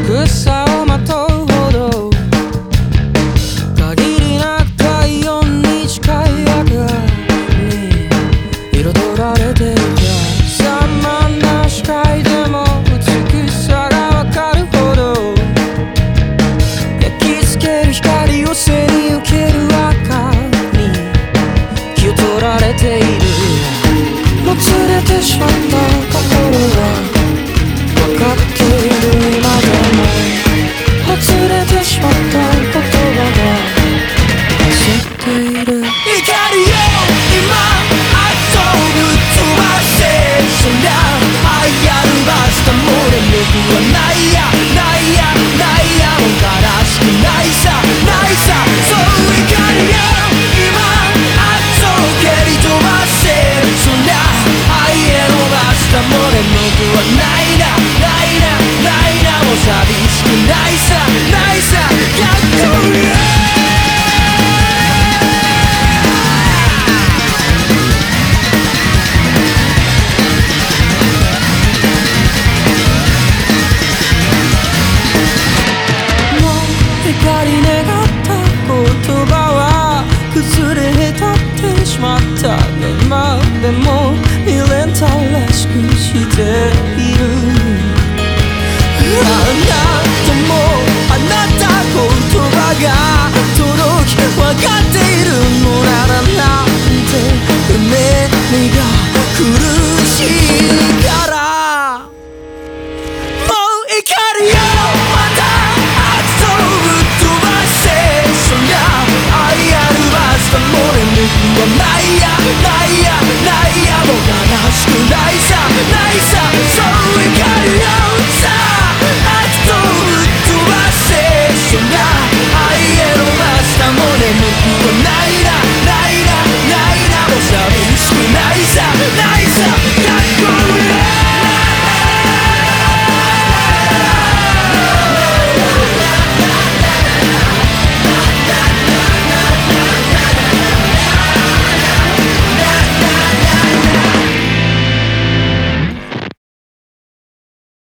くさをまとうほど限りなく太陽に近い赤に彩られていた。散漫な視界でも美しさがわかるほど焼き付ける光を背に受ける赤に気を取られている。もつれてしまった心は分かっている。今でもほつれてしまった言葉が焦っている。光よ今遊ぶ飛ばせそりゃ愛あるバスタもれ僕はないやないやないやもう悲しくないさないさ。そう光よ今遊ぶ蹴り飛ばせそりゃ愛へのバスタもれ僕はないなないなないなもう寂しくないさないさ。逆に光願った言葉は崩れへたってしまった。今でも未練たらしくしている。あなたもあなた言葉が届き分かっているのならなんて夢が苦しいから。もう光よまたないやないやないやもう悲しくないさないさ。そう光よさ